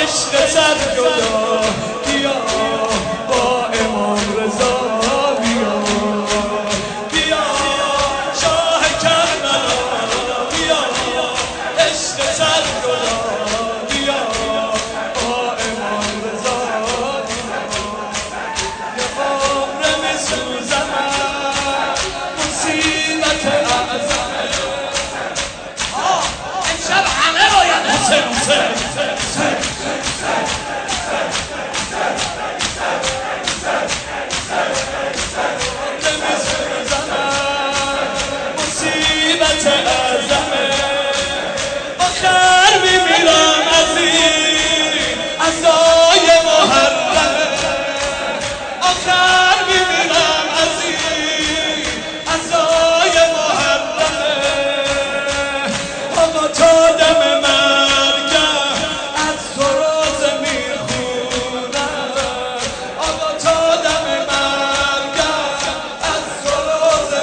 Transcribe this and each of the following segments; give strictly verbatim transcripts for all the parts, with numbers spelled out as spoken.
عشق سر جدا بیا با امام رضا بیا بیا شاه کربلا بیا عشق سر جدا بیا با امام رضا یه عمر میسوزم مصیبت اعظمه امشب همه باید حسین حسین مصیبت اعظمه آخر میمیرم از این عزای محرمه آخر میمیرم از این عزای محرمه آقا تا دم مرگم از تو روزه میخونم آقا تا دم مرگم از تو روزه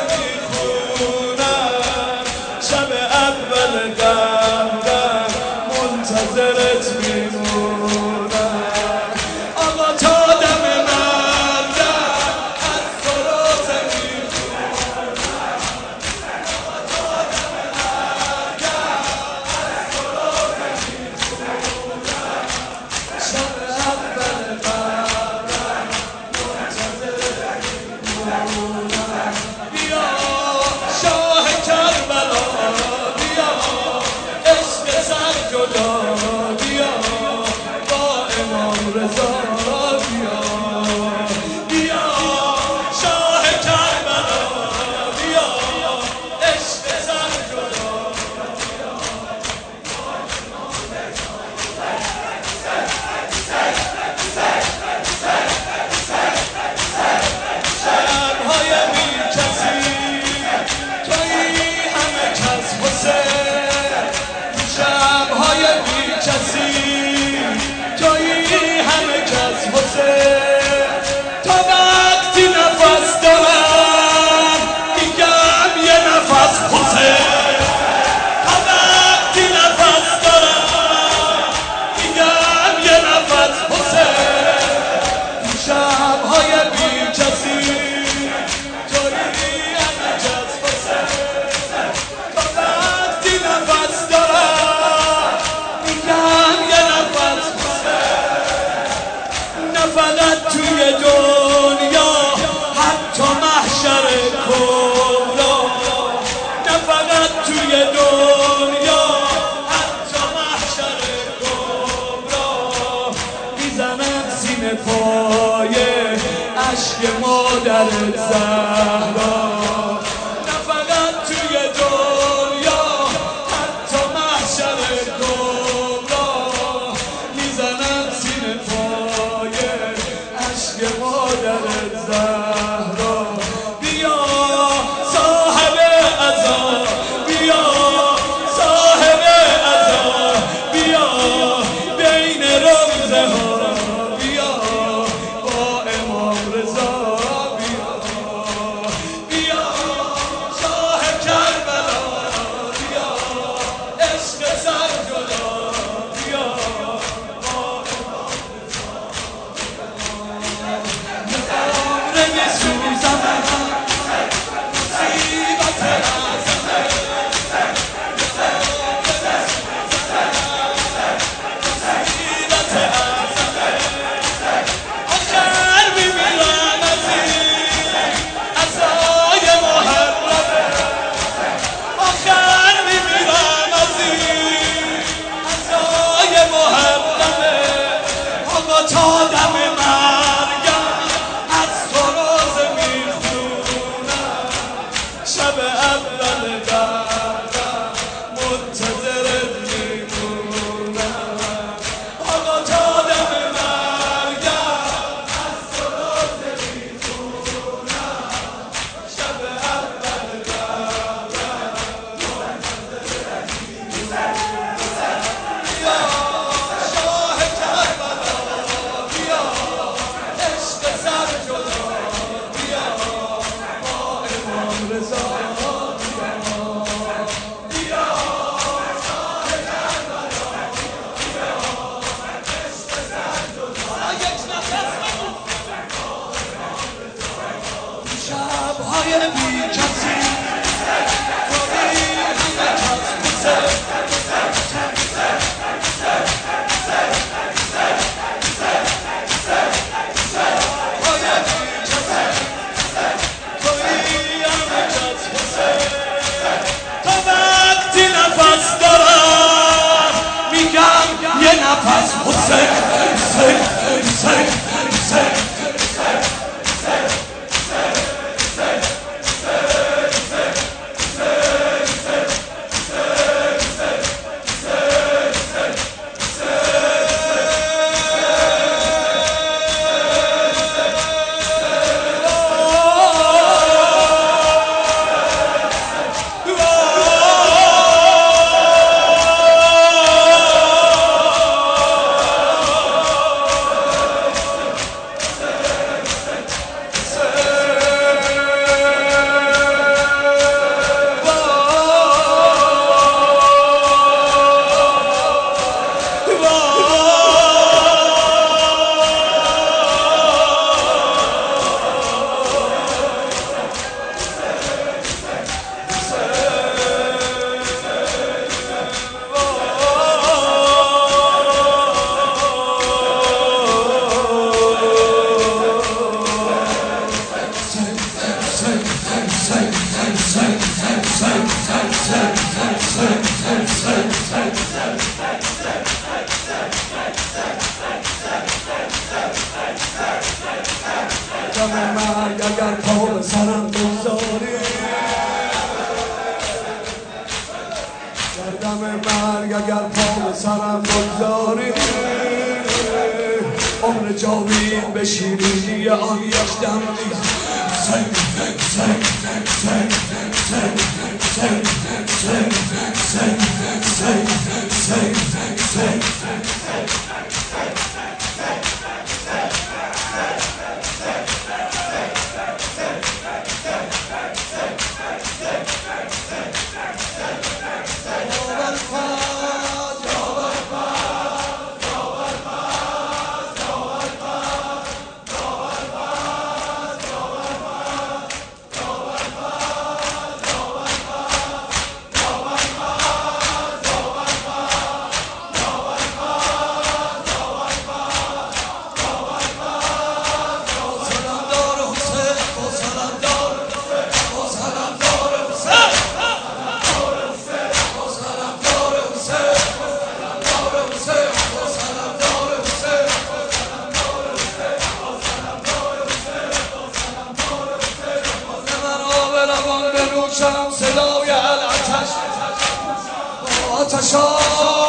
میخونم شب اول قبرم منتظرت میمونم آقا تا دم مرگم از تو روزه میخونم آقا تا دم مرگم از تو روزه میخونم شب اول قبرم منتظرت میمونم بیا شاه کربلا بیا عشق سر جدا بیا با امام رضا بیا بیا شاه کربلا بیا عشق سر جدا شب‌های بی کسی تویی همه کس حسین شب‌های بی کسی تویی همه کس حسین تا وقتی نفس دارم میگم یه نفس حسین تا وقتی نفس دارم میگم یه نفس حسین شب‌های بی کسی تویی همه کس حسین تا وقتی نفس دارم میگم یه نفس حسین نه فقط توی دنیا حتی محشر کبرا نه فقط توی دنیا حتی محشر کبرا میزنم سینه پای اشک مادر زهرا نه فقط توی دنیا حتی محشر کبرا میزنم سینه پای اشک مادر زهرا بیا صاحب عزا بیا صاحب عزا بیا بین روزه ها بیا با امام رضا بیا دم مرگ اگر پا به سرم بگذاری، در دم مرگ اگر پا به سرم بگذاری، عمر جاوید به شیرینی آن یک دم نیست. سنگ سنگ سنگ سنگ سنگ سنگ سنگ سنگ سنگ سنگ سنگ صدای العتش آتشان